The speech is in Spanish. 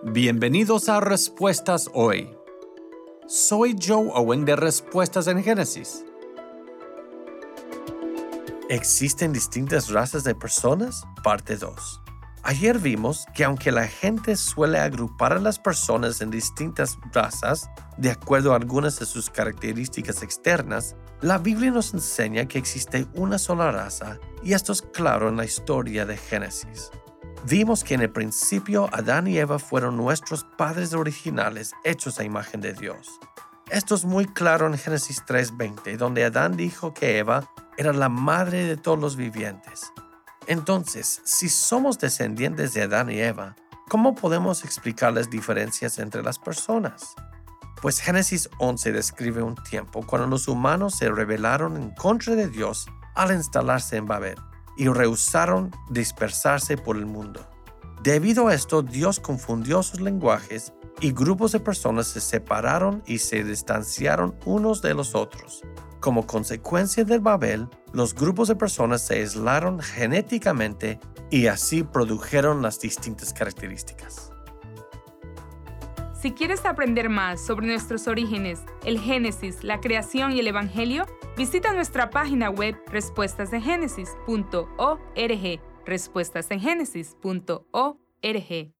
Bienvenidos a Respuestas Hoy. Soy Joe Owen de Respuestas en Génesis. ¿Existen distintas razas de personas? Parte 2. Ayer vimos que aunque la gente suele agrupar a las personas en distintas razas, de acuerdo a algunas de sus características externas, la Biblia nos enseña que existe una sola raza, y esto es claro en la historia de Génesis. Vimos que en el principio Adán y Eva fueron nuestros padres originales hechos a imagen de Dios. Esto es muy claro en Génesis 3:20, donde Adán dijo que Eva era la madre de todos los vivientes. Entonces, si somos descendientes de Adán y Eva, ¿cómo podemos explicar las diferencias entre las personas? Pues Génesis 11 describe un tiempo cuando los humanos se rebelaron en contra de Dios al instalarse en Babel y rehusaron dispersarse por el mundo. Debido a esto, Dios confundió sus lenguajes y grupos de personas se separaron y se distanciaron unos de los otros. Como consecuencia del Babel, los grupos de personas se aislaron genéticamente y así produjeron las distintas características. Si quieres aprender más sobre nuestros orígenes, el Génesis, la creación y el Evangelio, visita nuestra página web respuestasengenesis.org, respuestasengenesis.org.